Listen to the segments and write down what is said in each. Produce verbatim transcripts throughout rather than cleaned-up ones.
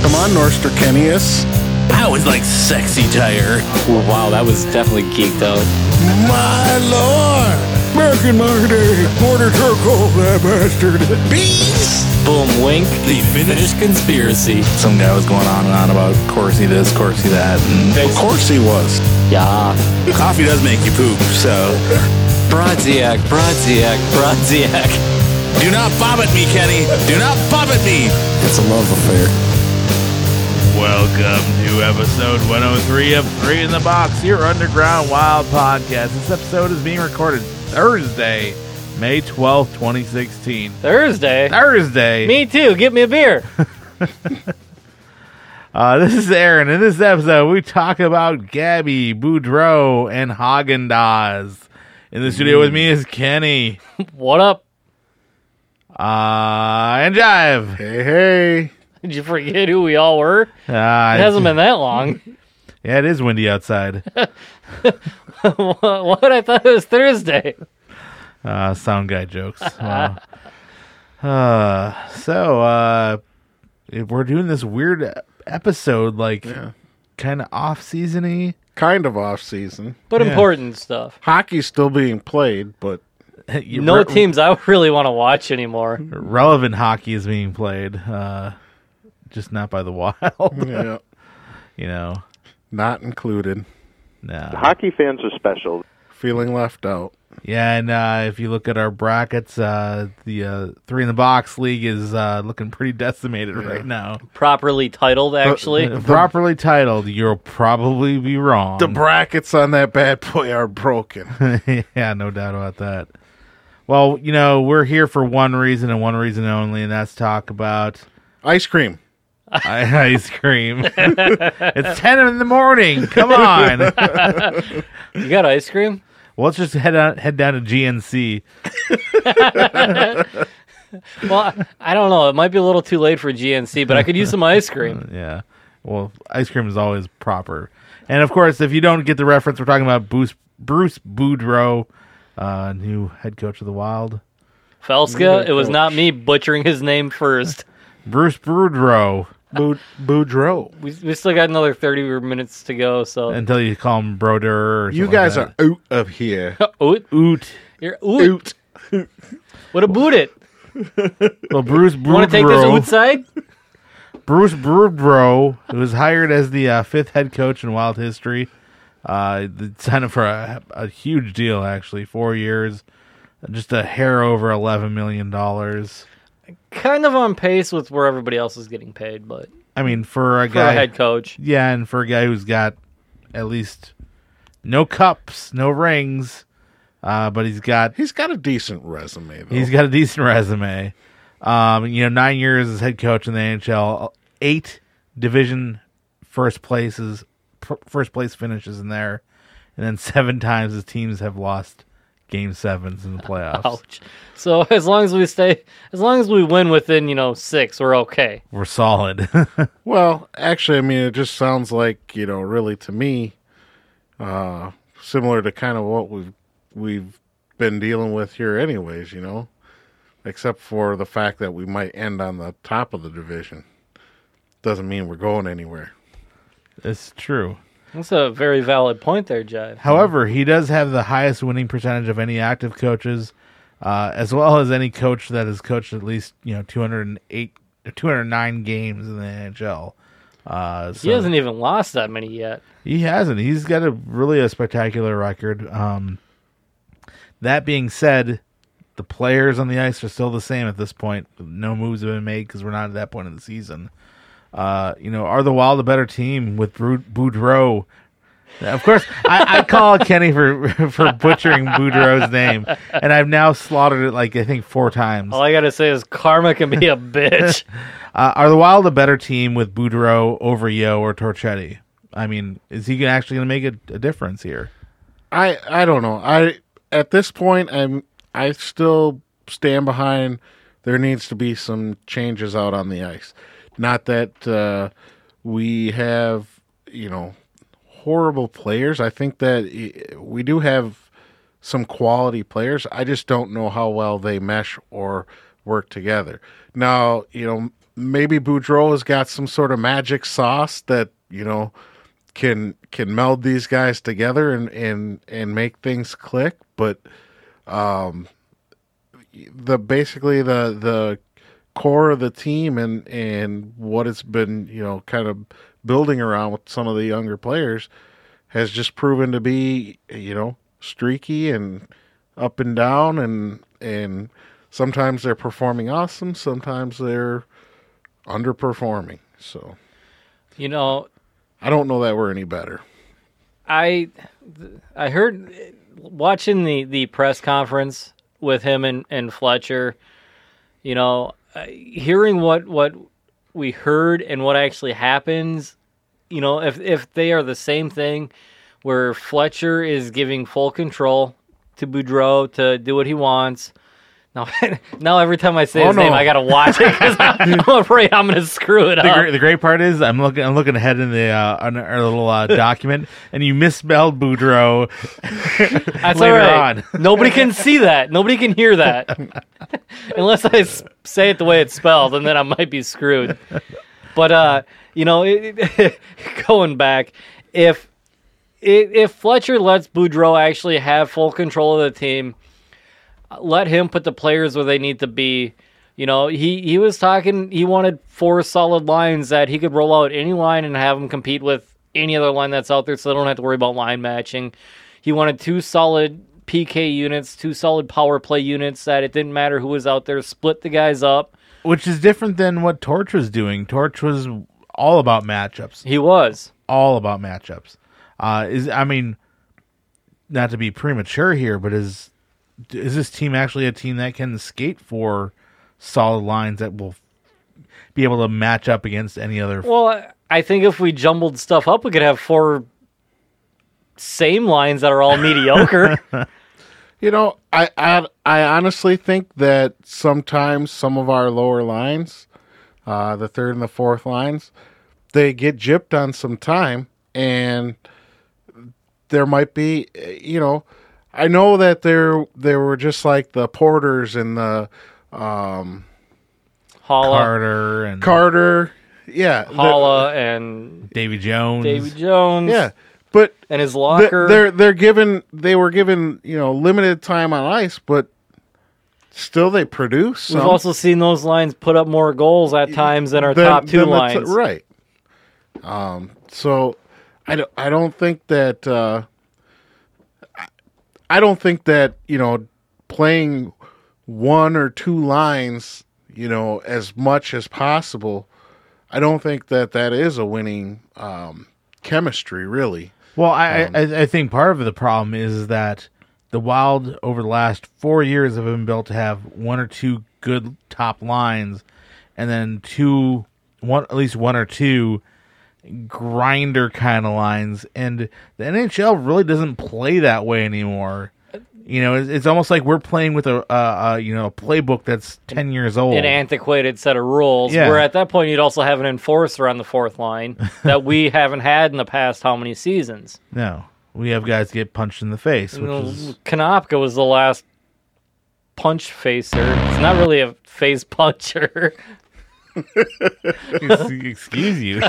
Come on, Norsterkenius. I was like sexy tire. Ooh, wow, that was definitely geeked out. My lord! Back in my day, Porter Turkle, that bastard. Bees! Boom, wink. The Finnish conspiracy. Some guy was going on and on about Corsi this, Corsi that. And Of course he was. Yeah. coffee does make you poop, so Brodziak, Brodziak, Brodziak. do not bob at me, Kenny. Do not bob at me. It's a love affair. Welcome to episode one oh three of Three in the Box, your Underground Wild podcast. This episode is being recorded Thursday, May twelfth, twenty sixteen. Thursday? Thursday. Me too. Get me a beer. Uh, this is Aaron. In this episode, we talk about Gabby, Boudreaux, and Haagen-Dazs. In the studio with me is Kenny. What up? Uh, and Jive. Hey, hey. Did you forget who we all were? Uh, It hasn't been that long. Yeah, it is windy outside. What? I thought it was Thursday. Uh, sound guy jokes. Wow. uh, so, uh, if we're doing this weird episode, like, Yeah. kind of off-season-y. Kind of off season. But Yeah. important stuff. Hockey's still being played, but You- No re- teams I really want to watch anymore. relevant hockey is being played, uh, just not by the Wild. yeah, You know, not included. no. Hockey fans are special. Feeling left out. Yeah, and uh, if you look at our brackets, uh, the uh, Three in the Box league is uh, looking pretty decimated right now. Properly titled, actually. Uh, properly titled, you'll probably be wrong. The brackets on that bad boy are broken. Yeah, no doubt about that. Well, you know, we're here for one reason and one reason only, and that's talk about Ice cream. I- ice cream. It's ten in the morning. Come on. You got ice cream? Well, let's just head out, head down to G N C. Well, I don't know. It might be a little too late for G N C, but I could use some ice cream. Yeah. Well, ice cream is always proper. And of course, if you don't get the reference, we're talking about Bruce, Bruce Boudreaux, uh, new head coach of the Wild. Felska, it was not me butchering his name first. Bruce Boudreaux, Boud- Boudreaux. We, we still got another thirty minutes to go, so. until you call him Broder. Or You something guys like are out of here. Oot. Oot. You're oot. What a boot it. Well, Bruce You want to take this Boudreaux, outside? Bruce Boudreaux, who was hired as the uh, fifth head coach in Wild history, uh, they signed him for a, a huge deal, actually, four years, just a hair over eleven million dollars. Kind of on pace with where everybody else is getting paid, but I mean, for a for guy, a head coach. yeah, and for a guy who's got at least no cups, no rings, uh, but he's got He's got a decent resume, though. he's got a decent resume. Um, you know, nine years as head coach in the N H L, eight division first places, pr- first place finishes in there, and then seven times his teams have lost game sevens in the playoffs. Ouch. So as long as we stay, as long as we win within, you know, six, we're okay. We're solid. Well, actually, I mean, it just sounds like, you know, really to me, uh, similar to kind of what we've we've been dealing with here, anyways. You know, except for the fact that we might end on the top of the division. Doesn't mean we're going anywhere. It's true. That's a very valid point there, Jive. However, he does have the highest winning percentage of any active coaches, uh, as well as any coach that has coached at least you know two hundred eight, two hundred nine games in the N H L. Uh, so He hasn't even lost that many yet. He hasn't. He's got a really a spectacular record. Um, that being said, the players on the ice are still the same at this point. No moves have been made because we're not at that point of the season. Uh, you know, are the Wild a better team with Bru- Boudreaux? Of course, I, I call Kenny for for butchering Boudreaux's name, and I've now slaughtered it like I think four times. All I gotta say is karma can be a bitch. Uh, are the Wild a better team with Boudreaux over Yo or Torchetti? I mean, is he actually going to make a, a difference here? I I don't know. I at this point, I'm I still stand behind. There needs to be some changes out on the ice. Not that uh, we have, you know, horrible players. I think that we do have some quality players. I just don't know how well they mesh or work together. Now, you know, maybe Boudreaux has got some sort of magic sauce that, you know, can can meld these guys together and and, and make things click. But um, the basically the the core of the team and and what it's been, you know, kind of building around with some of the younger players has just proven to be, you know, streaky and up and down, and and sometimes they're performing awesome, sometimes they're underperforming. So, You know, I don't know that we're any better. I I heard watching the, the press conference with him and, and Fletcher, you know, uh, hearing what, what we heard and what actually happens, you know, if if they are the same thing where Fletcher is giving full control to Boudreaux to do what he wants. Now, now every time I say Oh, his no. name, I gotta watch it because I'm afraid I'm gonna screw it The up. great, the great part is I'm looking I'm looking ahead in the uh, on our little uh, document, and you misspelled Boudreaux. That's later all right. on. Nobody can see that. Nobody can hear that. Unless I s- say it the way it's spelled, and then I might be screwed. But, uh, you know, it, it, going back, if, if if Fletcher lets Boudreaux actually have full control of the team, let him put the players where they need to be. You know, he, he was talking, he wanted four solid lines that he could roll out any line and have them compete with any other line that's out there so they don't have to worry about line matching. He wanted two solid P K units, two solid power play units that it didn't matter who was out there, split the guys up. Which is different than what Torch was doing. Torch was all about matchups. He was. All about matchups. Uh, is I mean, not to be premature here, but is is this team actually a team that can skate for solid lines that will be able to match up against any other? Well, I think if we jumbled stuff up, we could have four same lines that are all mediocre. You know, I, I I honestly think that sometimes some of our lower lines, uh, the third and the fourth lines, they get gypped on some time, and there might be, you know, I know that there there were just like the Porters and the um, Holla, Carter and Carter, yeah, the- Holla, and Davy Jones. Davy Jones, yeah, but and his the- locker. they're they're given they were given you know limited time on ice, but still they produce. We've some. also seen those lines put up more goals at times than our than- top two than the t- lines. right. Um. So, I don't. I don't think that. Uh, I- I don't think that you know playing one or two lines, you know, as much as possible. I don't think that that is a winning um, chemistry, really. Well, I, Um, I I think part of the problem is that the Wild over the last four years have been built to have one or two good top lines, and then two, one at least one or two grinder kind of lines, and the N H L really doesn't play that way anymore. You know, it's, it's almost like we're playing with a, a, a you know a playbook that's ten years old. An antiquated set of rules. Yeah. Where at that point you'd also have an enforcer on the fourth line that we haven't had in the past how many seasons? No, we have guys get punched in the face, which You know, is Konopka was the last punch facer. It's not really a face puncher. excuse you.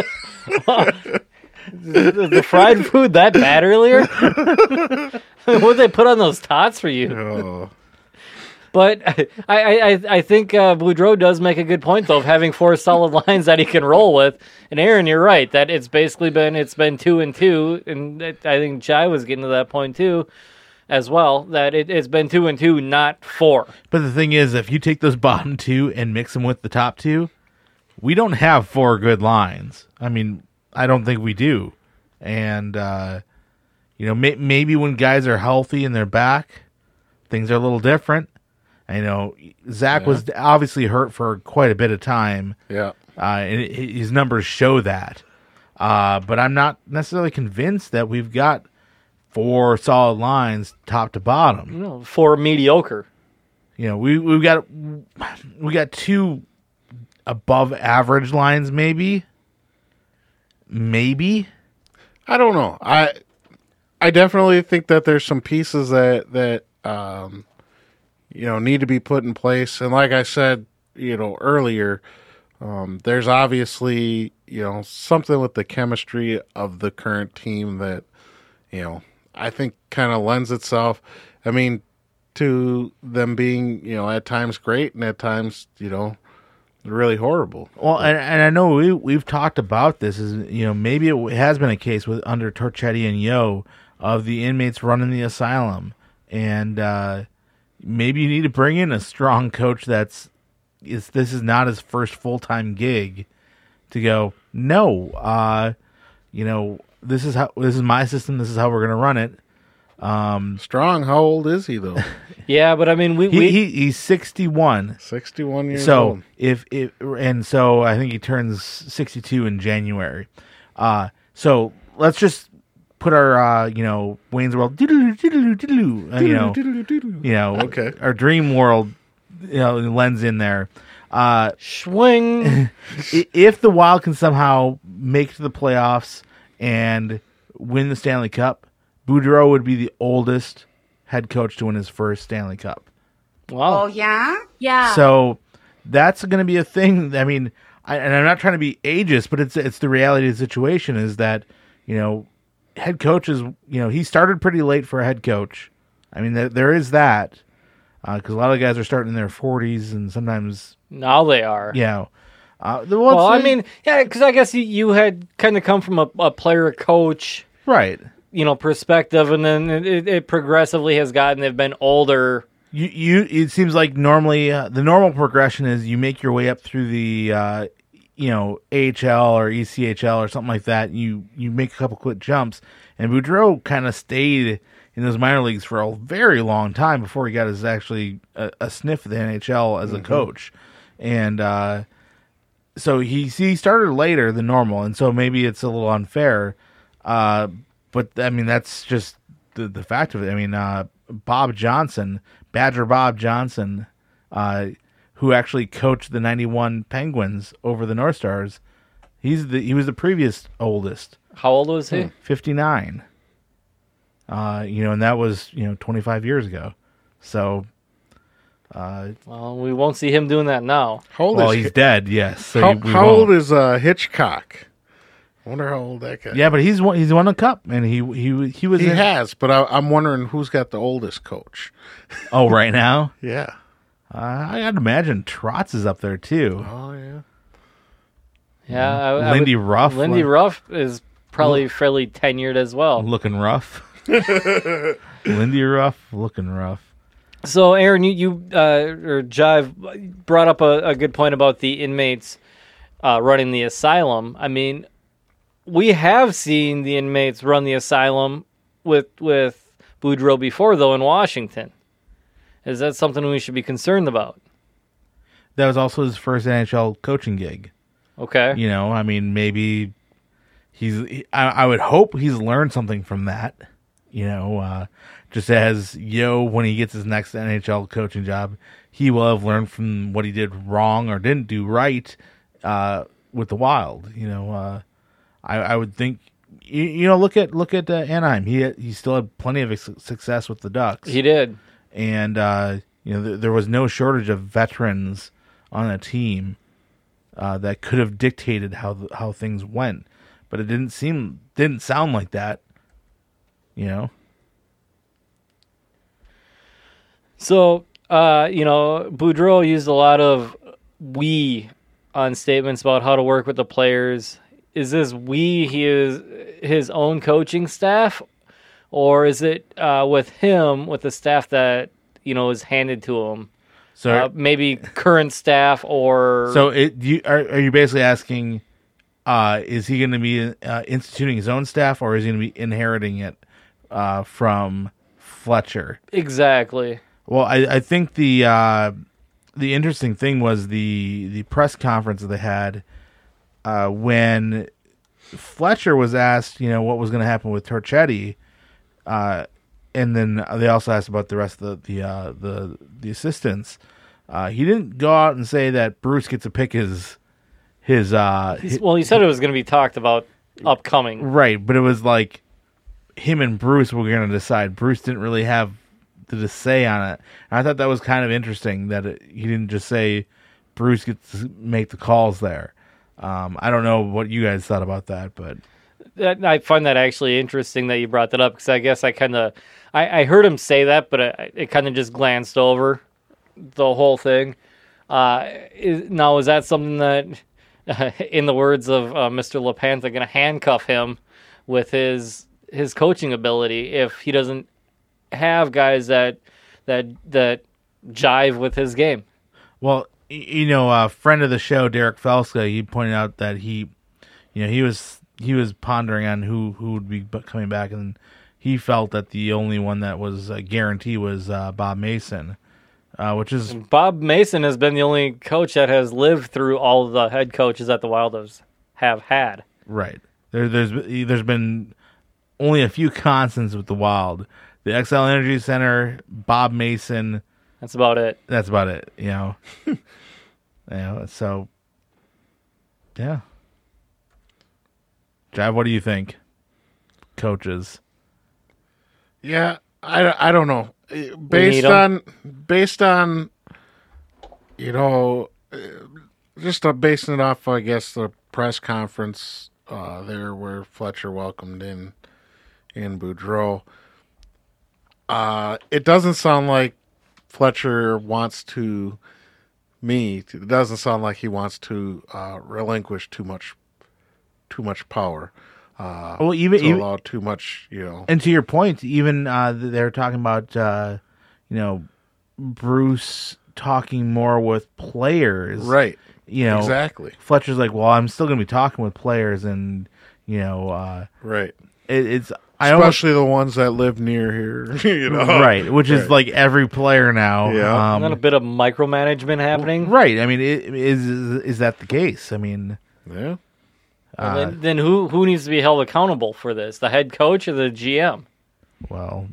the, the fried food that bad earlier? What did they put on those tots for you? Oh. But I, I, I think uh, Boudreaux does make a good point though of having four solid lines that he can roll with. And Aaron, you're right that it's basically been it's been two and two, and it, I think Jai was getting to that point too, as well. That it, it's been two and two, not four. But the thing is, if you take those bottom two and mix them with the top two, we don't have four good lines. I mean, I don't think we do. And, uh, you know, may- maybe when guys are healthy and they're back, things are a little different. I know Zach Yeah. was obviously hurt for quite a bit of time, Yeah. uh, and it, his numbers show that. Uh, but I'm not necessarily convinced that we've got four solid lines top to bottom. You know, four mediocre. You know, we we've got we got two above average lines, maybe, maybe. I don't know. I I definitely think that there's some pieces that that um, you know need to be put in place. And like I said, you know earlier, Um, there's obviously, you know, something with the chemistry of the current team that, you know, I think kind of lends itself, I mean, to them being, you know, at times great and at times, you know, really horrible. Well, and, and I know we we've talked about this. Is you know maybe it has been a case with under Torchetti and Yo of the inmates running the asylum, and uh, maybe you need to bring in a strong coach that's is this is not his first full time gig to go. No, uh, you know this is how this is my system. This is how we're going to run it. Um, Strong, how old is he though? Yeah, but I mean, we, he, we he he's sixty-one. sixty-one years So old. if if and so I think he turns sixty-two in January. Uh so let's just put our uh you know Wayne's World diddle-doo, diddle-doo, diddle-doo, uh, you know you know Okay. our dream world you know lens in there. Uh swing. i- if the Wild can somehow make it to the playoffs and win the Stanley Cup, Boudreau would be the oldest head coach to win his first Stanley Cup. Wow. Oh, yeah? Yeah. So that's going to be a thing. I mean, I, and I'm not trying to be ageist, but it's it's the reality of the situation is that, you know, head coaches, you know, he started pretty late for a head coach. I mean, there, there is that because a lot of guys are starting in their forties and sometimes, Now they are. you know. Uh, the- Well, what's I the- mean, yeah, because I guess you, you had kind of come from a, a player coach, right. you know, perspective, and then it, it progressively has gotten. They've been older. You, you. It seems like normally uh, the normal progression is you make your way up through the, uh, you know, A H L or E C H L or something like that. You you make a couple quick jumps, and Boudreau kind of stayed in those minor leagues for a very long time before he got his actually a, a sniff of the N H L as a coach, and uh, so he he started later than normal, and so maybe it's a little unfair, uh, but I mean that's just the the fact of it. I mean, uh, Bob Johnson. Badger Bob Johnson, uh, who actually coached the ninety-one Penguins over the North Stars, he's the he was the previous oldest, How old was he? fifty-nine. Uh, you know, and that was you know twenty-five years ago. So, uh, Well, we won't see him doing that now. How old well, is he's Hi- dead. Yes. So how, we how won't. old is uh, Hitchcock? I wonder how old that guy. Yeah, but he's won. He's won a cup, and he he he was. he in, has, but I, I'm wondering who's got the oldest coach. Oh, right now, Yeah. uh, I I'd imagine Trotz is up there too. Oh yeah. Yeah, I, I Lindy would- Ruff, Lindy uh, Ruff is probably fairly tenured as well. looking rough. Lindy Ruff, looking rough. So, Aaron, you, you uh, or Jive brought up a, a good point about the inmates uh, running the asylum. I mean, we have seen the inmates run the asylum with with Boudreau before, though, in Washington. Is that something we should be concerned about? That was also his first N H L coaching gig. Okay. You know, I mean, maybe he's. He, I, I would hope he's learned something from that. You know, uh, just as Yo, when he gets his next N H L coaching job, he will have learned from what he did wrong or didn't do right uh, with the Wild. You know, uh, I, I would think. You, you know, look at look at uh, Anaheim. He he still had plenty of ex- success with the Ducks. He did. And uh, you know th- there was no shortage of veterans on a team uh, that could have dictated how th- how things went, but it didn't seem didn't sound like that. You know, So, uh, you know, Boudreau used a lot of "we" on statements about how to work with the players. Is this "we" he is his own coaching staff, or is it uh, with him with the staff that you know is handed to him? so Uh, maybe current staff or so it you are are you basically asking, uh, is he going to be uh, instituting his own staff or is he going to be inheriting it uh, from Fletcher? exactly. Well, I, I think the uh, the interesting thing was the the press conference that they had uh, when Fletcher was asked, you know, what was going to happen with Torchetti, uh, and then they also asked about the rest of the the uh, the, the assistants. Uh, he didn't go out and say that Bruce gets to pick his his uh, He's- well, he said it was going to be talked about upcoming. right, but it was like him and Bruce were going to decide. Bruce didn't really have to say on it. And I thought that was kind of interesting that it, he didn't just say Bruce gets to make the calls there. Um, I don't know what you guys thought about that, but That, I find that actually interesting that you brought that up because I guess I kind of I, I heard him say that, but I, it kind of just glanced over the whole thing. Uh, is, now, is that something that, uh, in the words of uh, Mister LaPantha, going to handcuff him with his his coaching ability if he doesn't have guys that that that jive with his game? well, y- you know, a friend of the show, Derek Felska, he pointed out that he, you know, he was he was pondering on who who would be b- coming back, and he felt that the only one that was a guarantee was uh, Bob Mason, uh, which is Bob Mason has been the only coach that has lived through all of the head coaches that the Wildos have had. right. There, there's there's been only a few constants with the Wild. The X L Energy Center, Bob Mason. That's about it. That's about it. You know. you know. So, yeah. Jav, what do you think? Coaches. Yeah, I, I don't know. Eh, need Based 'em. on based on you know, eh, just uh, basing it off, I guess, the press conference uh, there where Fletcher welcomed in in Boudreaux. Uh, it doesn't sound like Fletcher wants to me. It doesn't sound like he wants to uh, relinquish too much too much power. Uh, Well, even, to even allow too much, you know. and to your point, even uh, they're talking about uh, you know Bruce talking more with players, Right. You know, Exactly. Fletcher's like, well, I'm still going to be talking with players, and you know, uh, Right. it, it's I almost, Especially the ones that live near here, you know. right, which is Right. like every player now. Yeah. Isn't that a Um, bit of micromanagement happening? right. I mean, it, is is that the case? I mean, Yeah. Well, uh, then, then who who needs to be held accountable for this? The head coach or the G M? well,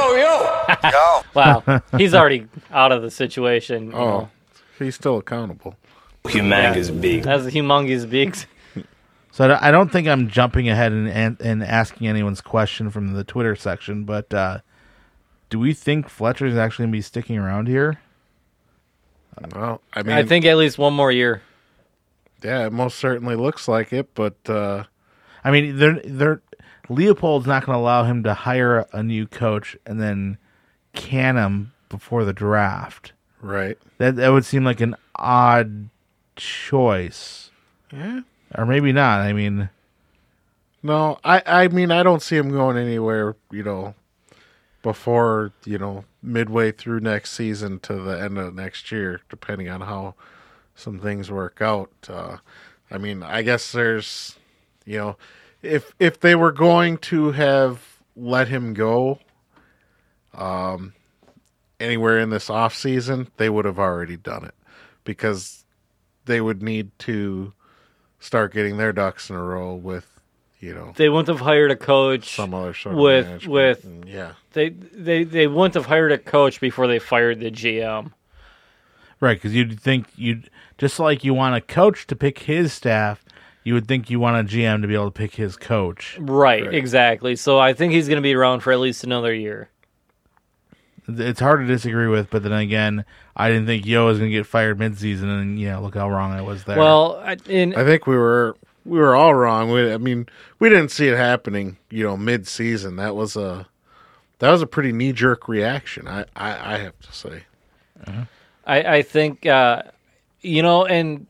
Wow, he's already out of the situation. You Oh, know, he's still accountable. Humongous big. as a humongous beaks. so I don't- I don't think I'm jumping ahead and, and and asking anyone's question from the Twitter section, but uh, do we think Fletcher's actually going to be sticking around here? Well, I mean, I think at least one more year. yeah, it most certainly looks like it, but uh, I mean, they're they're Leopold's not going to allow him to hire a new coach and then can him before the draft. right. That that would seem like an odd choice, Yeah. or maybe not. I mean, No, I, I mean, I don't see him going anywhere, you know, before, you know, midway through next season to the end of next year, depending on how some things work out. Uh, I mean, I guess there's, you know, if if they were going to have let him go um, anywhere in this off season, they would have already done it because they would need to start getting their ducks in a row with, you know, They wouldn't have hired a coach. some other sort of with- management. with- And, yeah, They they they wouldn't have hired a coach before they fired the G M. right? Because you'd think you'd just like you want a coach to pick his staff, you would think you want a G M to be able to pick his coach. Right, Right. exactly. So I think he's going to be around for at least another year. It's hard to disagree with, but then again, I didn't think Yo was going to get fired midseason, and yeah, look how wrong I was there. Well, I- in I think we were we were all wrong. We, I mean, we didn't see it happening, you know, mid season. That was a that was a pretty knee jerk reaction. I, I I have to say. I, I think, uh, you know, and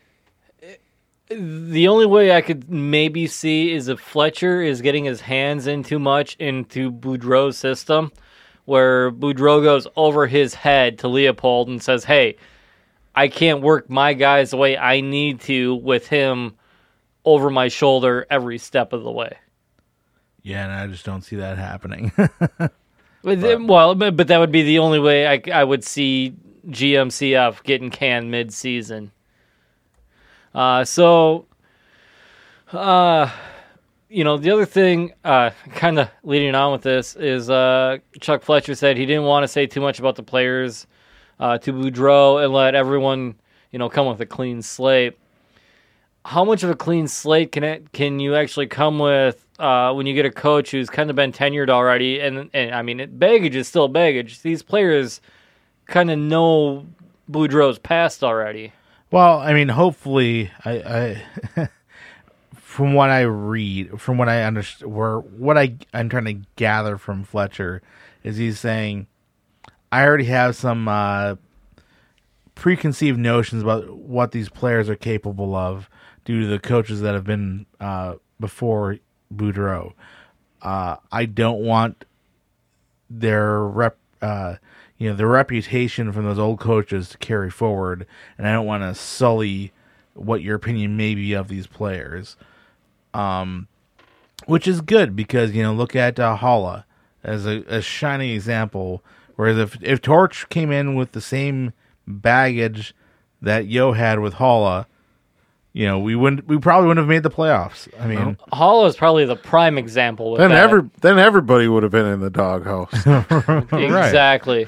the only way I could maybe see is if Fletcher is getting his hands in too much into Boudreaux's system, where Boudreaux goes over his head to Leopold and says, hey, I can't work my guys the way I need to with him over my shoulder every step of the way. yeah, and I just don't see that happening. But then- well, but but that would be the only way I, I would see G M C F getting canned mid-season. Uh, so, uh, you know, the other thing, uh, kind of leading on with this, is uh, Chuck Fletcher said he didn't want to say too much about the players uh, to Boudreaux and let everyone, you know, come with a clean slate. How much of a clean slate can it can you actually come with uh, when you get a coach who's kind of been tenured already? And, and I mean, it, baggage is still baggage. These players kind of know Boudreaux's past already. Well, I mean, hopefully, I, I from what I read, from what I understand, where what I I'm trying to gather from Fletcher is he's saying, I already have some uh, preconceived notions about what these players are capable of due to the coaches that have been uh, before Boudreaux. Uh, I don't want their rep, uh, you know, their reputation from those old coaches to carry forward, and I don't want to sully what your opinion may be of these players. Um, which is good because, you know, look at uh, Holla as a, a shining example. Whereas if if Torch came in with the same baggage that Yo had with Holla, you know, we wouldn't we probably wouldn't have made the playoffs. I mean, Holla is probably the prime example. With Then that. every then everybody would have been in the doghouse. Exactly.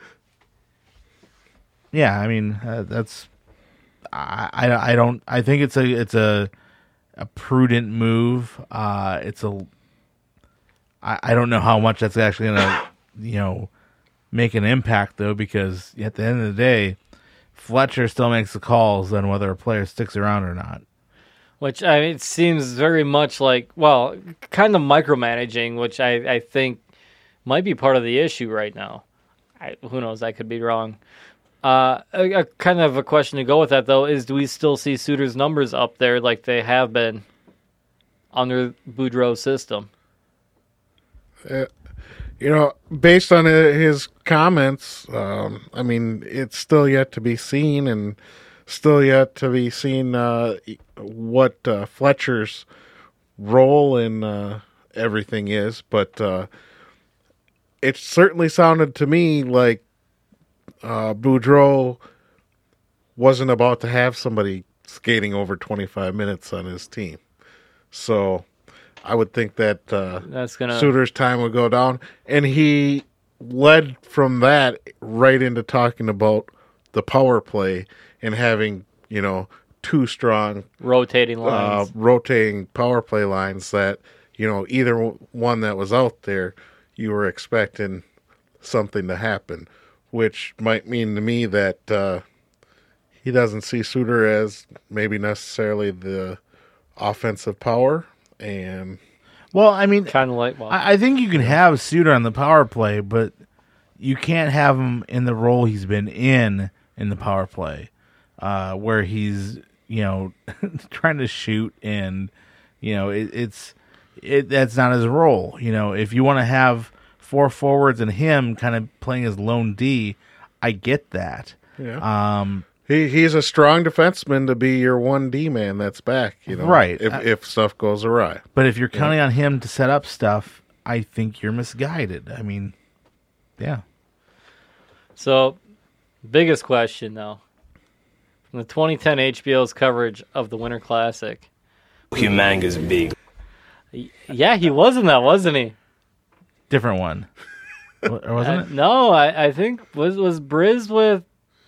yeah, I mean uh, that's I, I I don't I think it's a it's a a prudent move. Uh, it's a I, I don't know how much that's actually gonna you know make an impact though, because at the end of the day, Fletcher still makes the calls on whether a player sticks around or not. Which I mean, it seems very much like, well, kind of micromanaging, which I, I think might be part of the issue right now. I, who knows? I could be wrong. Uh, a, a kind of a question to go with that, though, is do we still see Suter's numbers up there like they have been under Boudreaux's system? Uh, you know, based on his comments, um, I mean, it's still yet to be seen, and still yet to be seen uh, what uh, Fletcher's role in uh, everything is. But uh, it certainly sounded to me like uh, Boudreaux wasn't about to have somebody skating over twenty-five minutes on his team. So I would think that uh, That's gonna Suter's time would go down. And he led from that right into talking about the power play and having, you know, two strong rotating uh, lines. rotating power play lines that, you know, either one that was out there, you were expecting something to happen, which might mean to me that uh, he doesn't see Suter as maybe necessarily the offensive power. And Well, I mean, kind of like, well, I, I think you can have Suter on the power play, but you can't have him in the role he's been in in the power play, uh, where he's, you know, trying to shoot, and you know it, it's it that's not his role. You know, if you want to have four forwards and him kind of playing as lone D, I get that. yeah. Um, He he's a strong defenseman to be your one D man that's back, you know, Right. If I- if stuff goes awry. but if you're counting on him to set up stuff, I think you're misguided. I mean, yeah. So, biggest question, though. From the twenty ten H B O's coverage of the Winter Classic. Humongous big. Yeah, he was in that, wasn't he? Different one. Or wasn't Uh, it? no, I, I think, was was Briz with...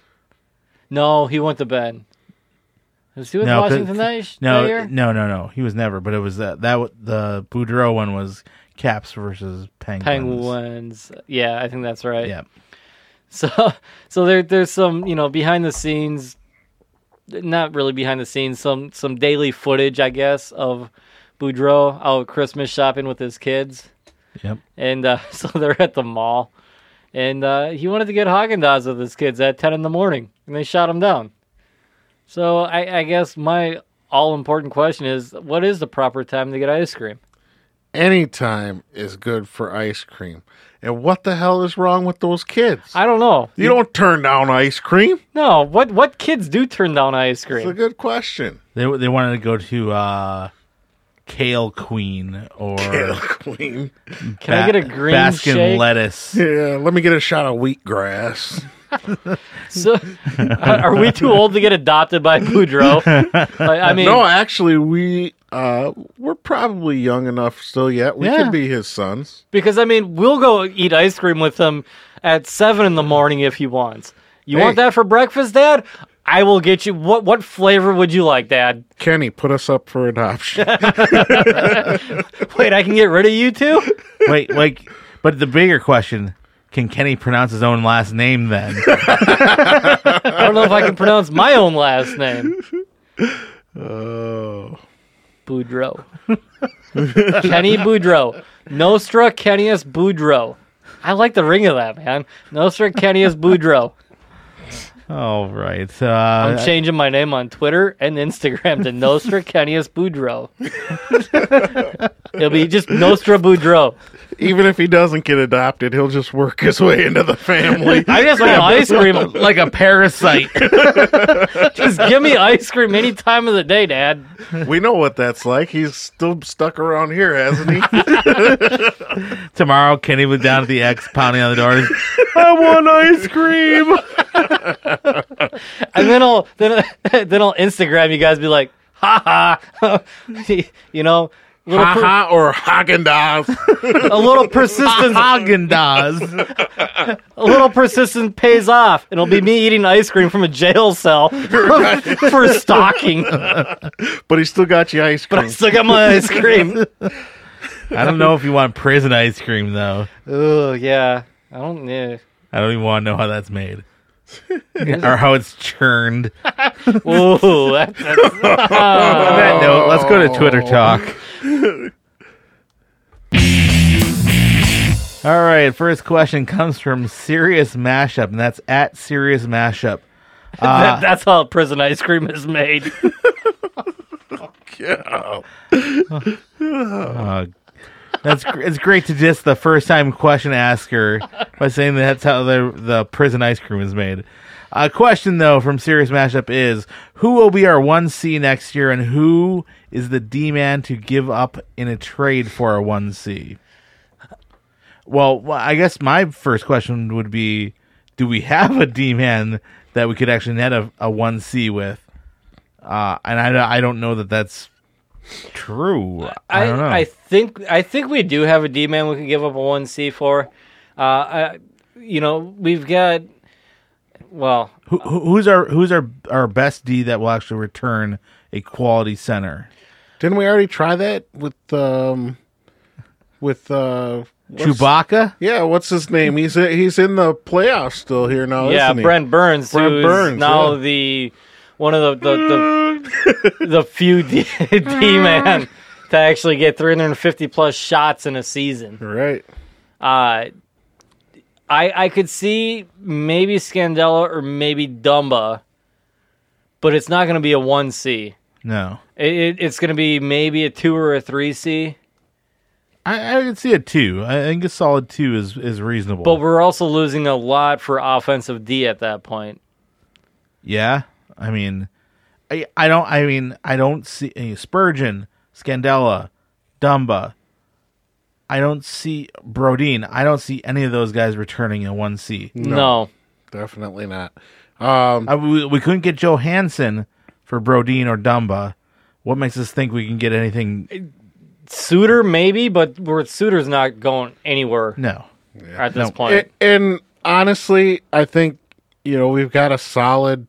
No, he went to bed. Was he with No, 'cause- Washington that, sh- No, that year? no, no, no. He was never. But it was that that w- the Boudreaux one was Caps versus Penguins. Penguins. Yeah, I think that's right. Yeah. So, so there, there's some, you know, behind the scenes, not really behind the scenes, some some daily footage, I guess, of Boudreaux out Christmas shopping with his kids, Yep. and uh, so they're at the mall, and uh, he wanted to get Haagen-Dazs with his kids at ten in the morning, and they shot him down. So I, I guess my all-important question is, what is the proper time to get ice cream? Any time is good for ice cream. And what the hell is wrong with those kids? I don't know. You don't turn down ice cream. No, what what kids do turn down ice It's a cream? good question. They they wanted to go to uh, Kale Queen or Kale Queen. Can I get a green Baskin shake? lettuce. Yeah, let me get a shot of wheatgrass. So, are we too old to get adopted by Boudreaux? Like, I mean, No, actually, we uh, we're probably young enough still yet. We Yeah. could be his sons. because I mean, we'll go eat ice cream with him at seven in the morning if he wants. You Hey. want that for breakfast, Dad? I will get you. What what flavor would you like, Dad? Kenny, put us up for adoption. Wait, I can get rid of you two? Wait, like, but the bigger question: can Kenny pronounce his own last name then? I don't know if I can pronounce my own last name. Oh. Boudreaux. Kenny Boudreaux. Nostra Kennius Boudreaux. I like the ring of that, man. Nostra Kennius Boudreaux. All right. Uh, I'm changing my name on Twitter and Instagram to Nostra Kennius Boudreaux. It'll be just Nostra Boudreaux. Even if he doesn't get adopted, he'll just work his way into the family. I just want ice cream. like a parasite. Just give me ice cream any time of the day, Dad. We know what that's like. He's still stuck around here, hasn't he? Tomorrow, Kenny was down at the X, pounding on the door. I want ice cream. And then I'll then then I'll Instagram you guys, be like, ha ha, you know, little per- Ha-ha or Haagen-Dazs. a little persistence, Haagen-Dazs. a little persistence pays off, and it'll be me eating ice cream from a jail cell for stalking. But he still got you ice But I cream. still got my ice cream. I don't know if you want prison ice cream, though. Oh yeah, I don't. Yeah. I don't even want to know how that's made. Or how it's churned. Whoa, that, that's, On that note, let's go to Twitter talk. All right, first question comes from Serious Mashup, and that's at Serious Mashup. Uh, that, that's how prison ice cream is made. Yeah. uh, that's gr- it's great to diss the first time question asker by saying that that's how the the prison ice cream is made. A uh, question though from Serious Mashup is: who will be our one C next year, and who is the D man to give up in a trade for a one C? Well, well, I guess my first question would be: do we have a D man that we could actually net a, a one C with? Uh, and I, I don't know that that's true. I, I don't know. I think I think we do have a D man we can give up a one C for. Uh, I, you know, we've got. Well, Who, who- who's our who's our our best D that will actually return a quality center? Didn't we already try that with um with uh what's- Chewbacca? Yeah, what's his name? He's he's in the playoffs still here now, yeah, isn't he? Brent Burns, Brent who's Burns, now yeah. the one of the the the, the few D, D man to actually get three hundred fifty plus shots in a season. Right. Uh, I I could see maybe Scandella or maybe Dumba, but it's not going to be a one C. No, It, it, it's going to be maybe a two or a three C. I, I could see a two. I think a solid two is is reasonable. But we're also losing a lot for offensive D at that point. yeah, I mean, I I don't. I mean, I don't see uh, Spurgeon, Scandella, Dumba. I don't see Brodeen. I don't see any of those guys returning a one C. No. Definitely not. Um I, we, we couldn't get Johansson for Brodeen or Dumba. What makes us think we can get anything? Suter, maybe, but we're, Suter's not going anywhere No. at this No. point. and, and honestly, I think you know, we've got a solid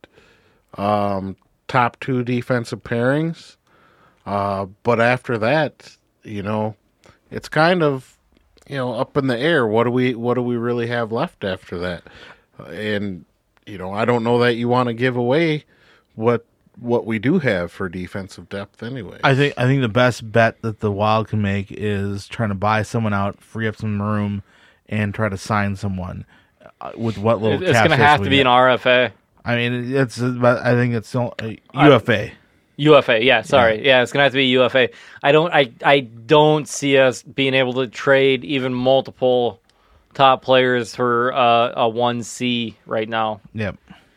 um top two defensive pairings. Uh but after that, you know, it's kind of, you know, up in the air. What do we what do we really have left after that? Uh, and you know, I don't know that you want to give away what what we do have for defensive depth anyway. I think I think the best bet that the Wild can make is trying to buy someone out, free up some room, and try to sign someone uh, with what little. It's cap going to space have we to be get. an R F A. I mean, it's. But I think it's still a U F A. U F A, yeah, sorry. Yeah, it's going to have to be U F A. I don't I I don't see us being able to trade even multiple top players for uh, a one C right now. Yep.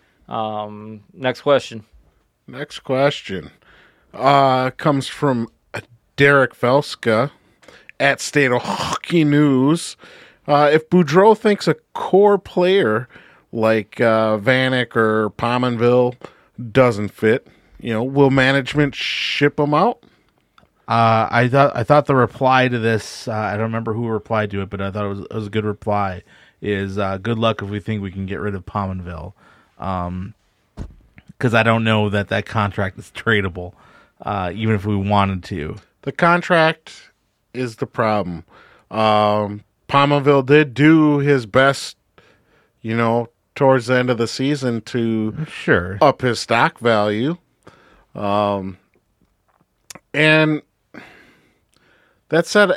Um, next question. Next question uh, comes from Derek Velska at State of Hockey News. Uh, if Boudreaux thinks a core player like uh, Vanek or Pominville doesn't fit, you know, will management ship him out? Uh, I thought I thought the reply to this. Uh, I don't remember who replied to it, but I thought it was, it was a good reply. Is uh, good luck if we think we can get rid of Pominville, um, because I don't know that that contract is tradable, uh, even if we wanted to. The contract is the problem. Um, Palmerville did do his best, you know, towards the end of the season to Sure. up his stock value. Um, and that said,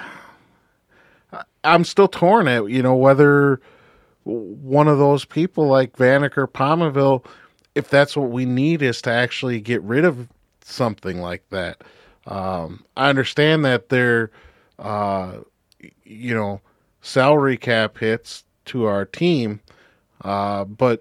I'm still torn at, you know, whether one of those people like Vanek or Palmerville, if that's what we need is to actually get rid of something like that. Um, I understand that they're, uh, you know, salary cap hits to our team, uh, but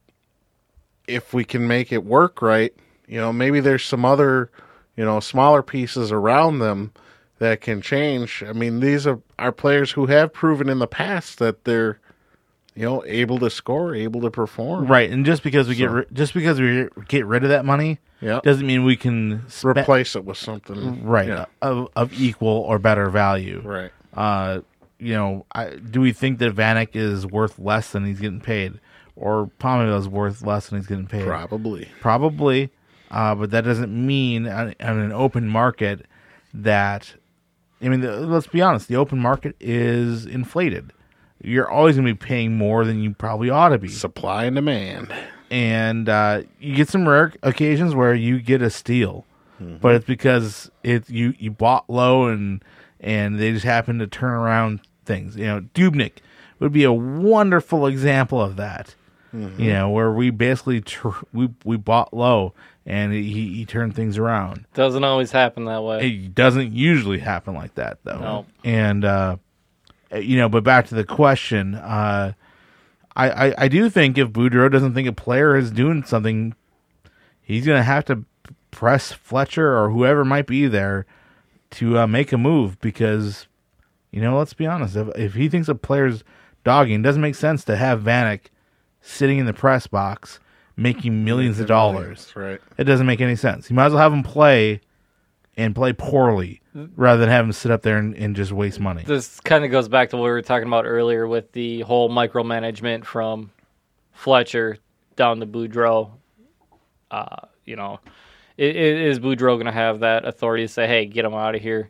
if we can make it work right, you know, maybe there's some other, you know, smaller pieces around them that can change. I mean, these are, are players who have proven in the past that they're, you know, able to score, able to perform. Right, and just because we So- get ri- just because we get rid of that money, Yeah. doesn't mean we can spe- Replace it with something. right Yeah. of of equal or better value. Right. Uh, you know, I, do we think that Vanek is worth less than he's getting paid, or Palmerville is worth less than he's getting paid? Probably. Probably, uh, but that doesn't mean on, on an open market that. I mean, the, let's be honest. The open market is inflated. You're always going to be paying more than you probably ought to be. Supply and demand. And uh, you get some rare occasions where you get a steal, but it's because it you, you bought low and and they just happen to turn around things. You know, Dubnik would be a wonderful example of that. You know, where we basically tr- we we bought low and he he turned things around. Doesn't always happen that way. It doesn't usually happen like that, though. No. And, uh, you know, but back to the question, uh, I, I, I do think if Boudreaux doesn't think a player is doing something, he's going to have to press Fletcher or whoever might be there to uh, make a move because, you know, let's be honest. If, if he thinks a player's dogging, it doesn't make sense to have Vanek sitting in the press box making millions of dollars. Right. It doesn't make any sense. You might as well have him play and play poorly rather than have him sit up there and, and just waste money. This kind of goes back to what we were talking about earlier with the whole micromanagement from Fletcher down to Boudreaux. Uh, you know, i- i- is Boudreaux going to have that authority to say, "Hey, get him out of here"?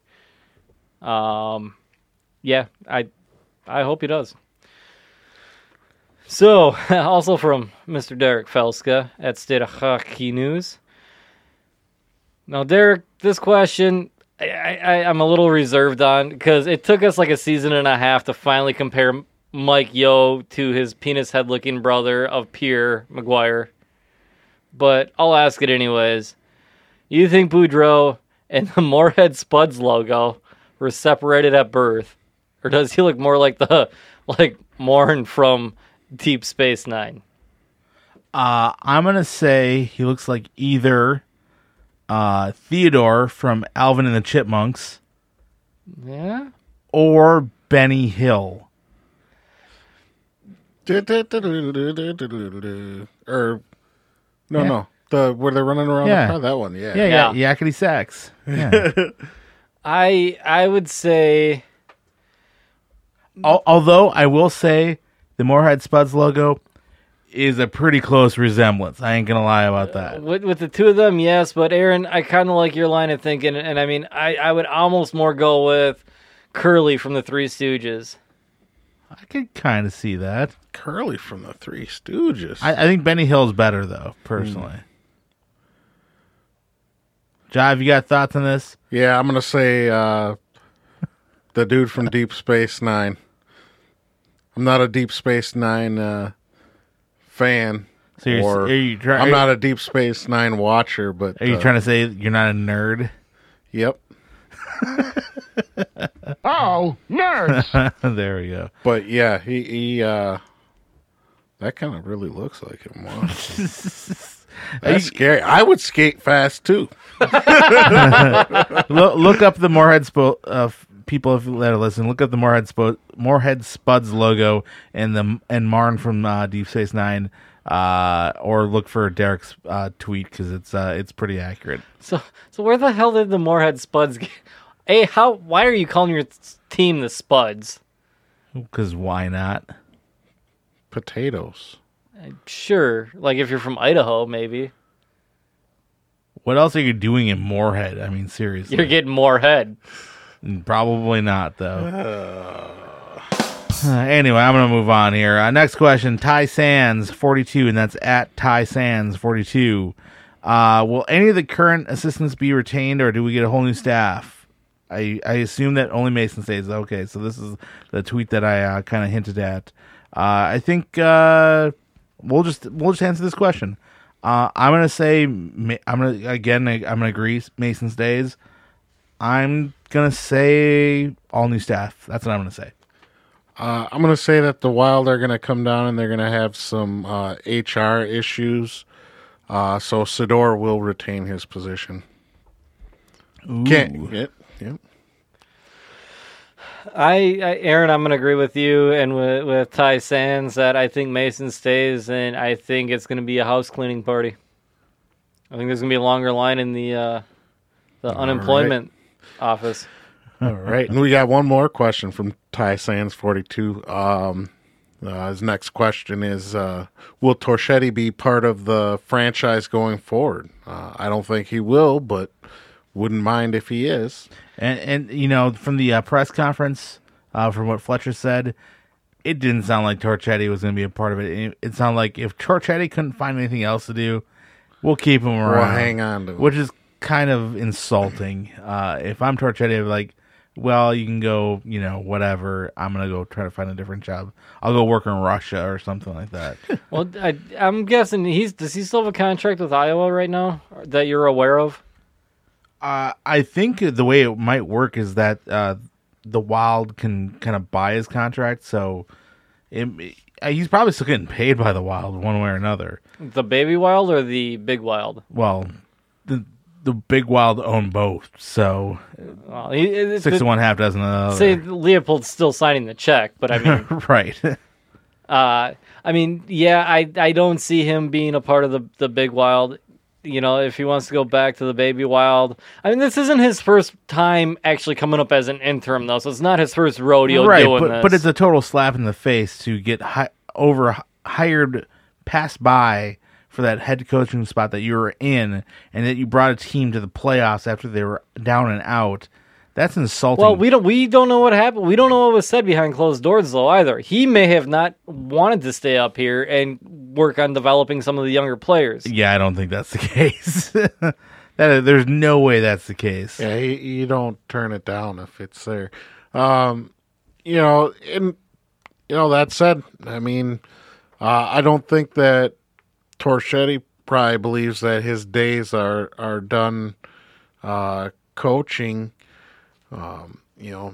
Um, yeah, I, I hope he does. So, also from Mister Derek Felska at State of Hockey News. Now, Derek, this question I, I, I'm a little reserved on because it took us like a season and a half to finally compare Mike Yeo to his penis head looking brother of Pierre McGuire. But I'll ask it anyways. You think Boudreaux and the Moorhead Spuds logo were separated at birth? Or does he look more like the like Morn from Deep Space Nine? Uh, I'm going to say he looks like either uh, Theodore from Alvin and the Chipmunks Yeah? or Benny Hill. Or no, Yeah. no, the where they're running around Yeah. the car. That one, yeah. Yeah, yeah, Yakety Sax. Yeah. I I would say Al- although I will say the Moorhead Spuds logo is a pretty close resemblance. I ain't going to lie about that. with with the two of them, yes, but Aaron, I kind of like your line of thinking, and I mean, I, I would almost more go with Curly from the Three Stooges. I could kind of see that. Curly from the Three Stooges. I, I think Benny Hill's better, though, personally. Jive, you got thoughts on this? yeah, I'm gonna say uh, the dude from Deep Space Nine. I'm not a Deep Space Nine uh, fan. So you're, or are you, try, I'm are, not a Deep Space Nine watcher, but are you uh, trying to say you're not a nerd? Yep. Oh, nerds! There we go. But yeah, he, he uh, that kind of really looks like him. Wow. That's scary. I would skate fast too. look, look up the Moorhead Spo- uh, f- people if you let it listen. Look up the Moorhead Spo- Moorhead Spuds logo and the and Marn from uh, Deep Space Nine, uh, or look for Derek's uh, tweet because it's uh, it's pretty accurate. So so where the hell did the Moorhead Spuds get? Hey, how? Why are you calling your team the Spuds? Because why not? Potatoes. Sure, like if you're from Idaho, maybe What else are you doing in Moorhead? I mean, seriously. you're getting more head. Probably not, though. Anyway, I'm going to move on here. Uh, next question, Ty Sands, forty-two, and that's at Ty Sands, forty-two. Uh, will any of the current assistants be retained, or do we get a whole new staff? I I assume that only Mason stays. Okay, so this is the tweet that I uh, kind of hinted at. Uh, I think uh, we'll just we'll just answer this question. Uh, I'm gonna say I'm gonna again I'm gonna agree Mason stays. I'm gonna say all new staff. That's what I'm gonna say. Uh, I'm going to say that the Wild are going to come down and they're going to have some uh, H R issues. Uh, so Sador will retain his position. Ooh. Can't get. Yep. I, I Aaron, I'm going to agree with you and with, with Ty Sands that I think Mason stays, and I think it's going to be a house cleaning party. I think there's going to be a longer line in the uh, the All unemployment office. All right. And we got one more question from Ty Sands forty-two. Um, uh, his next question is, uh, will Torchetti be part of the franchise going forward? Uh, I don't think he will, but wouldn't mind if he is. And, and you know, from the uh, press conference, uh, from what Fletcher said, it didn't sound like Torchetti was going to be a part of it. It, it sounded like if Torchetti couldn't find anything else to do, we'll keep him around. We'll hang on to him. Which is kind of insulting. Uh, if I'm Torchetti, I'd be like, well, you can go, you know, whatever. I'm going to go try to find a different job. I'll go work in Russia or something like that. Well, I, I'm guessing he's does he still have a contract with Iowa right now that you're aware of? Uh, I think the way it might work is that uh, the Wild can kind of buy his contract, so it, uh, he's probably still getting paid by the Wild one way or another. The Baby Wild or the Big Wild? Well, the the Big Wild own both, so Well, he, it, six the, to one, half dozen of the other. Say Leopold's still signing the check, but I mean, right. uh, I mean, yeah, I I don't see him being a part of the the Big Wild. You know, if he wants to go back to the Baby Wild. I mean, this isn't his first time actually coming up as an interim, though, so it's not his first rodeo right, doing but, this. but it's a total slap in the face to get hi- over hired, passed by for that head coaching spot that you were in, and that you brought a team to the playoffs after they were down and out. That's insulting. Well, we don't we don't know what happened. We don't know what was said behind closed doors, though, either. He may have not wanted to stay up here and work on developing some of the younger players. Yeah, I don't think that's the case. that there's no way that's the case. Yeah, you, you don't turn it down if it's there. Um, you know, and you know that said, I mean, uh, I don't think that Torchetti probably believes that his days are are done uh, coaching. Um, you know,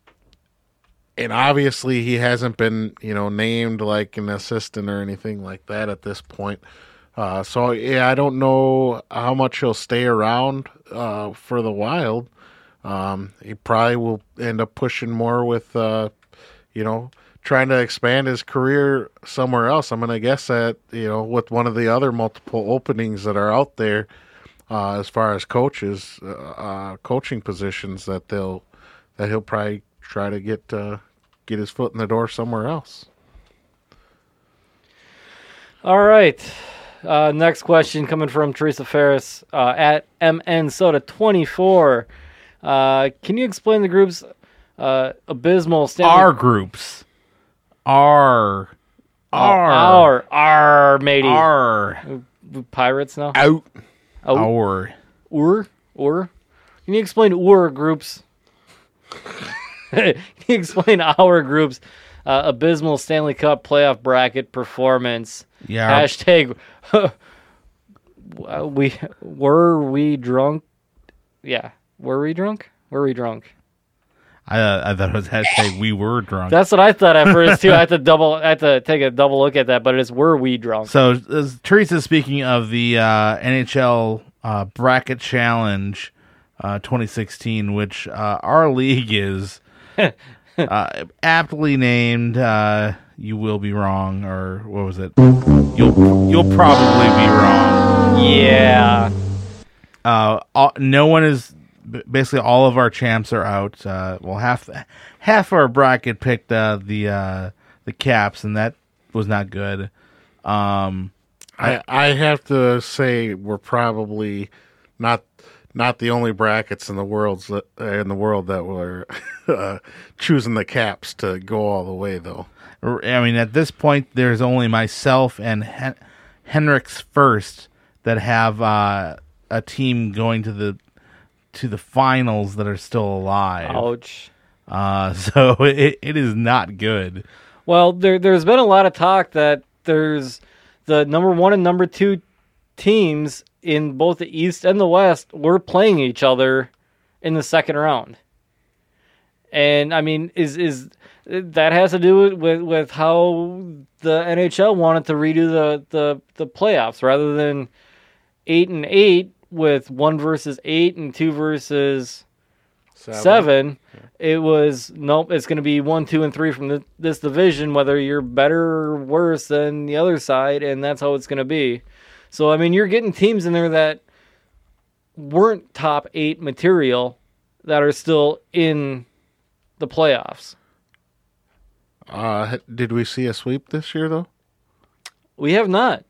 and obviously he hasn't been, you know, named like an assistant or anything like that at this point. Uh, so yeah, I don't know how much he'll stay around uh, for the Wild. Um, he probably will end up pushing more with, uh, you know, trying to expand his career somewhere else. I'm going to guess that, you know, with one of the other multiple openings that are out there. Uh, as far as coaches, uh, uh, coaching positions, that they'll that he'll probably try to get uh, get his foot in the door somewhere else. All right. Uh, next question coming from Teresa Ferris uh, at M N Soda twenty-four. Uh, can you explain the group's uh, abysmal Stanley? Our groups. Our. Our. Our. Our, matey. Our. Pirates now? Out. Oh, Our. Ur? Ur? Can you explain Ur groups? Can you explain our group's uh, abysmal Stanley Cup playoff bracket performance? Yeah. Hashtag we were we drunk? Yeah. Were we drunk? Were we drunk? I uh, I thought it was hashtag we were drunk. That's what I thought at first too. I had to double I had to take a double look at that, but it is were we drunk? So as Teresa speaking of the uh, N H L uh, bracket challenge uh, twenty sixteen, which uh, our league is uh, aptly named uh, "You Will Be Wrong," or what was it? You'll you'll probably be wrong. Yeah. Uh, all, no one is. Basically, all of our champs are out. Uh, well, half half our bracket picked uh, the uh, the Caps, and that was not good. Um, I I have to say we're probably not not the only brackets in the world's that, uh, in the world that were uh, choosing the Caps to go all the way, though. I mean, at this point, there's only myself and Hen- Henrik's First that have uh, a team going to the to the finals that are still alive. Ouch. Uh, so it, it is not good. Well, there, there's been a lot of talk that there's the number one and number two teams in both the East and the West were playing each other in the second round. And, I mean, is is that has to do with, with how the N H L wanted to redo the, the, the playoffs rather than eight and eight with one versus eight and two versus seven. seven It was, nope, it's going to be one, two, and three from the, this division, whether you're better or worse than the other side, and that's how it's going to be. So, I mean, you're getting teams in there that weren't top eight material that are still in the playoffs. Uh, did we see a sweep this year, though? We have not.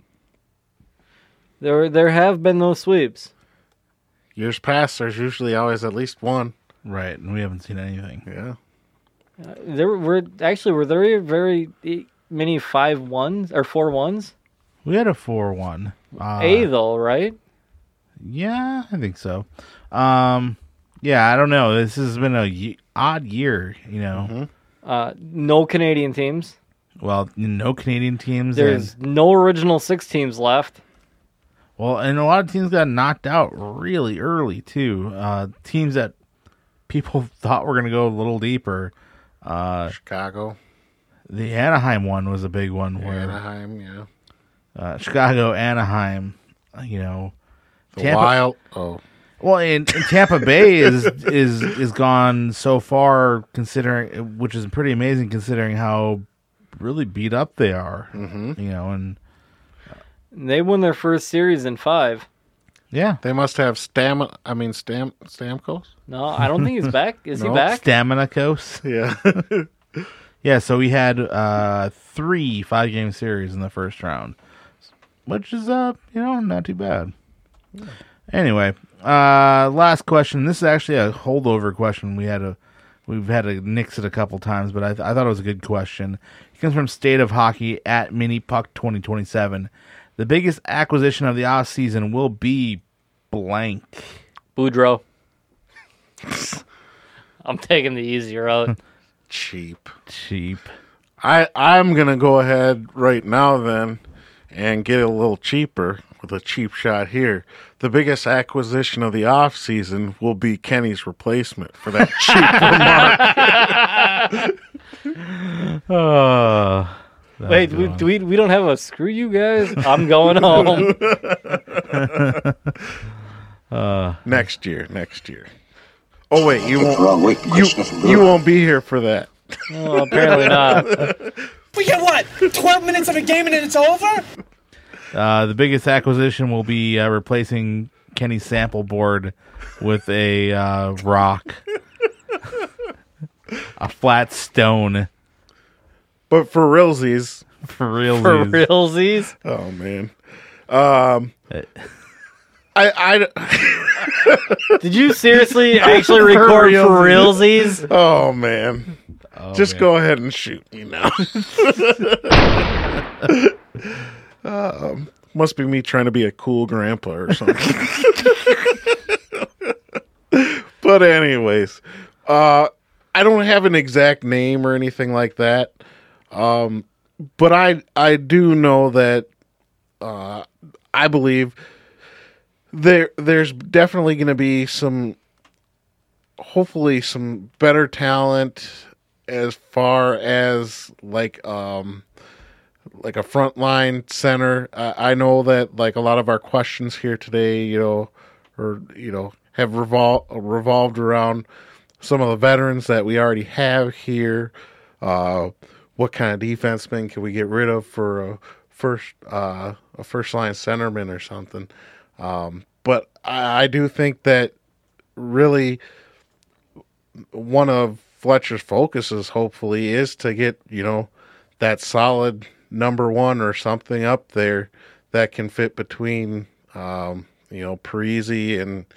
There, there have been no sweeps. Years past, there's usually always at least one. Right, and we haven't seen anything. Yeah. Uh, there were actually were there very many five ones or four ones? We had a four one. Uh, A though, right? Yeah, I think so. Um, yeah, I don't know. This has been a y- odd year, you know. Mm-hmm. Uh, no Canadian teams. Well, no Canadian teams. There's and, no original six teams left. well, and a lot of teams got knocked out really early too. Uh, teams that people thought were going to go a little deeper. Uh, Chicago. The Anaheim one was a big one. Where Anaheim, yeah. uh, Chicago, Anaheim, you know, The Tampa, Wild. Oh, well, and, and Tampa Bay is is is gone so far, considering, which is pretty amazing considering how really beat up they are. mm-hmm. You know, and They won their first series in five. yeah, They must have Stam. I mean, Stam Stamkos. No, I don't think he's back. Is he No. back? Staminakos. Yeah. Yeah, so we had uh, three five game series in the first round, which is uh you know not too bad. Yeah. Anyway, uh, last question. This is actually a holdover question. We had a we've had to nix it a couple times, but I, th- I thought it was a good question. It comes from State of Hockey at Mini Puck twenty twenty-seven. The biggest acquisition of the off season will be blank. Boudreaux. I'm taking the easy route. Cheap. Cheap. I I'm gonna go ahead right now then, and get it a little cheaper with a cheap shot here. The biggest acquisition of the off season will be Kenny's replacement for that cheap remark. Oh. Wait, we, do we we don't have a screw you guys? I'm going home. Uh, Next year, next year. Oh wait, you won't. You, you won't be here for that. Oh, apparently not. We get what? twelve minutes of a game and then it's over? Uh, the biggest acquisition will be uh, replacing Kenny's sample board with a uh, rock, a flat stone. But for realsies, For real, For realsies. oh man, um, I I Did you seriously actually record for realsies? oh man, Oh, just man. go ahead and shoot me now. um, must be me trying to be a cool grandpa or something. But anyways, uh, I don't have an exact name or anything like that. Um, but I I do know that uh, I believe there there's definitely going to be some, hopefully some better talent as far as like um like a frontline center. Uh, I know that like a lot of our questions here today, you know, or you know, have revol- revolved around some of the veterans that we already have here. Uh, what kind of defenseman can we get rid of for a first uh, a first line centerman or something? Um, but I, I do think that really one of Fletcher's focuses, hopefully, is to get, you know, that solid number one or something up there that can fit between, um, you know, Parise and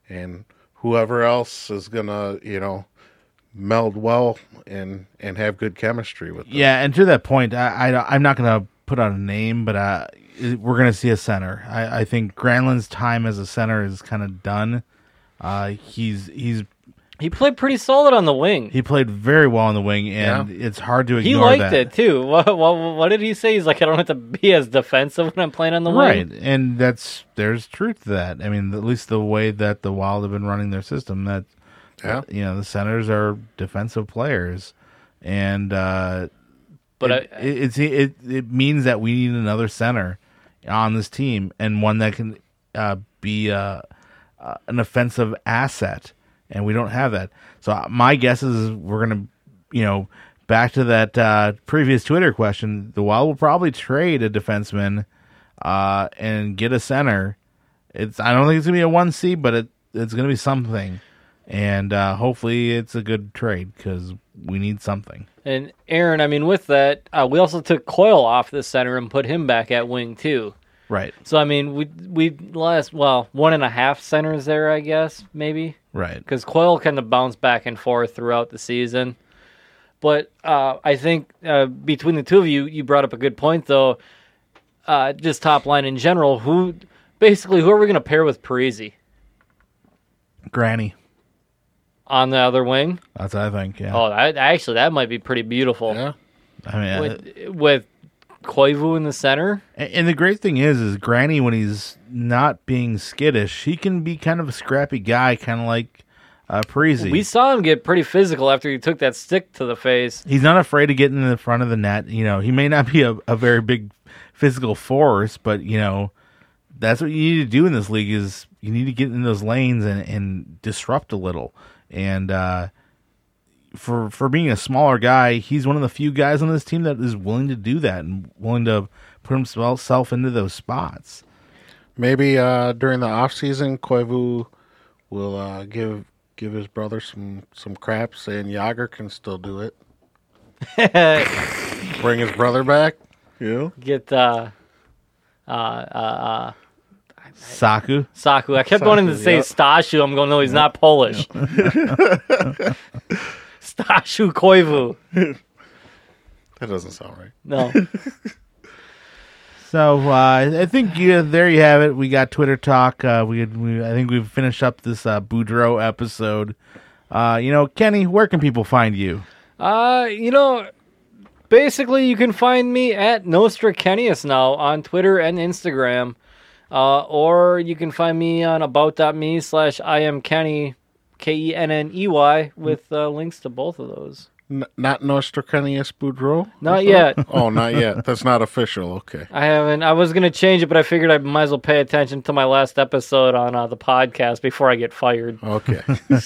and whoever else is gonna, you know, meld well and and have good chemistry with them. Yeah, and to that point, I, I I'm not gonna put out a name, but uh, we're gonna see a center. I, I think Granlund's time as a center is kind of done. Uh, he's he's He played pretty solid on the wing. he played very well on the wing, and it's hard to He ignore liked that. it too. What, what what did he say? He's like, I don't have to be as defensive when I'm playing on the Right, wing. and that's there's truth to that. I mean, at least the way that the Wild have been running their system, that Yeah. you know the centers are defensive players, and uh, But it, I, it, it's it it means that we need another center on this team, and one that can uh, be uh, uh, an offensive asset, and we don't have that. So uh, my guess is we're gonna, you know, back to that uh, previous Twitter question. The Wild will probably trade a defenseman uh, and get a center. It's I don't think it's gonna be a one C, but it it's gonna be something, and uh, hopefully it's a good trade because we need something. and Aaron, I mean, with that, uh, we also took Coyle off the center and put him back at wing too. Right, So I mean, we we lost well one and a half centers there, I guess maybe. right. Because Coyle kind of bounced back and forth throughout the season. But uh, I think uh, between the two of you, you brought up a good point, though. Uh, just top line in general, who basically who are we going to pair with Parisi Granny. on the other wing? That's what I think. Yeah. Oh, that, actually, that might be pretty beautiful. Yeah. I mean, uh, With, with Koivu in the center. and, and the great thing is, is Granny when he's not being skittish, he can be kind of a scrappy guy, kind of like uh, Parisi. We saw him get pretty physical after he took that stick to the face. He's not afraid to get in the front of the net. You know, he may not be a, a very big physical force, but you know, that's what you need to do in this league is you need to get in those lanes and, and disrupt a little. And uh, for for being a smaller guy, he's one of the few guys on this team that is willing to do that and willing to put himself into those spots. Maybe uh, during the off season, Koivu will uh, give give his brother some, some crap, saying Yager can still do it. Bring his brother back. You Get uh, uh, uh, uh, Saku. Saku. I kept wanting to Saku, say yep. Stashu. I'm going, no, he's not Polish. Stashu Koivu. that doesn't sound right. No. So uh, I think yeah, there you have it. We got Twitter talk. Uh, we, we I think we've finished up this uh, Boudreaux episode. Uh, you know, Kenny, where can people find you? Uh, you know, basically you can find me at Nostracenius now on Twitter and Instagram. Uh, or you can find me on about.me slash I am Kenny, K E N N E Y, with uh, links to both of those. N- not Nostracenius Boudreaux? Not yet. Oh, not yet. That's not official. Okay. I haven't. I was going to change it, but I figured I might as well pay attention to my last episode on uh, the podcast before I get fired. Okay.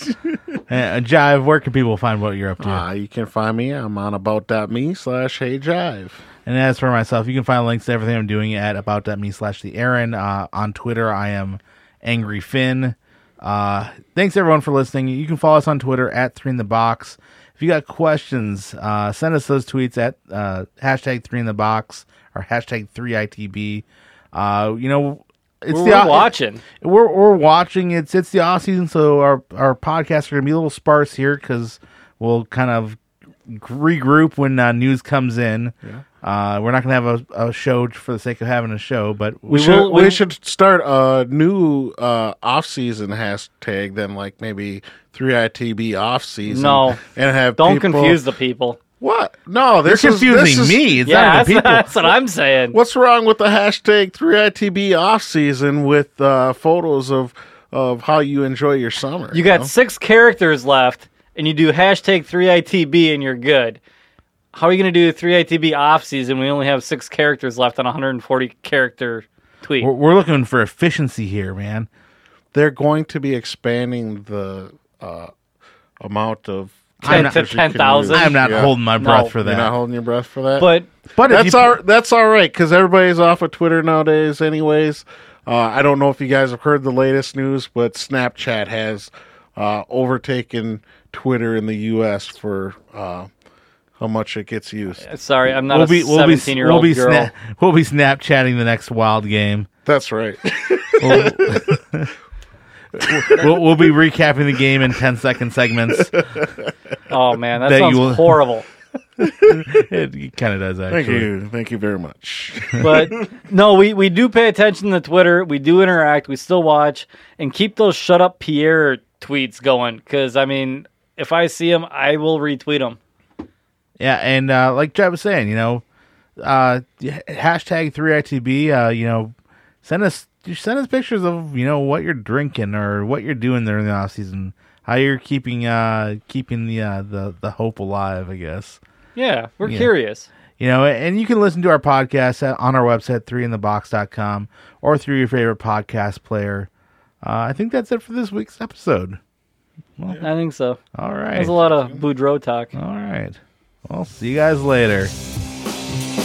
Uh, Jive, where can people find what you're up to? uh, you can find me. I'm on about.me slash hey jive. And as for myself, you can find links to everything I'm doing at about.me slash the Aaron. Uh, on Twitter, I am Angry Finn. Uh, thanks everyone for listening. You can follow us on Twitter at three in the box. If you got questions, uh, send us those tweets at uh, hashtag three in the box or hashtag three I T B. Uh, you know, it's We're, the we're watching. We're we're watching. It's it's the off season, so our our podcasts are gonna be a little sparse here because we'll kind of regroup when uh, news comes in. Yeah. Uh, we're not gonna have a, a show for the sake of having a show, but We, We should will- we we- should start a new uh, off season hashtag then like maybe three I T B off season. No. and have Don't people- confuse the people. What? No, you're this is confusing this is- me. It's Yeah, not that's, the people. that's what I'm saying. What's wrong with the hashtag three I T B off season with uh, photos of of how you enjoy your summer? You got know? six characters left, and you do hashtag three I T B, and you're good. How are you going to do three I T B off season? We only have six characters left on a one hundred forty character tweet. We're, we're looking for efficiency here, man. They're going to be expanding the uh, amount of ten not- to characters you ten can thousand. use. I'm not Yeah. holding my breath No, for You're that. not holding your breath for that. But but if that's you, all. That's all right because everybody's off of Twitter nowadays, anyways. Uh, I don't know if you guys have heard the latest news, but Snapchat has uh, overtaken Twitter in the U S for uh, how much it gets used. sorry, I'm not we'll a be we'll be seventeen-year-old we'll be girl. sna- we'll be Snapchatting the next Wild game. That's right. We'll- we'll, we'll be recapping the game in ten second segments. Oh man, that, That sounds you will- horrible. It kind of does actually. Thank you. Thank you very much. But no, we, we do pay attention to Twitter. We do interact. We still watch and keep those "Shut Up Pierre" tweets going. Because I mean, if I see them, I will retweet them. Yeah, and uh, like Jeff was saying, you know, uh, hashtag three I T B. Uh, you know, send us send us pictures of you know what you're drinking or what you're doing during the off season. How you're keeping uh keeping the uh, the the hope alive, I guess. Yeah, we're Yeah. curious. You know, and you can listen to our podcast at, on our website, three in the box dot com, or through your favorite podcast player. Uh, I think that's it for this week's episode. I think so. All right. There's a lot of Boudreaux talk. All right. Well, see you guys later.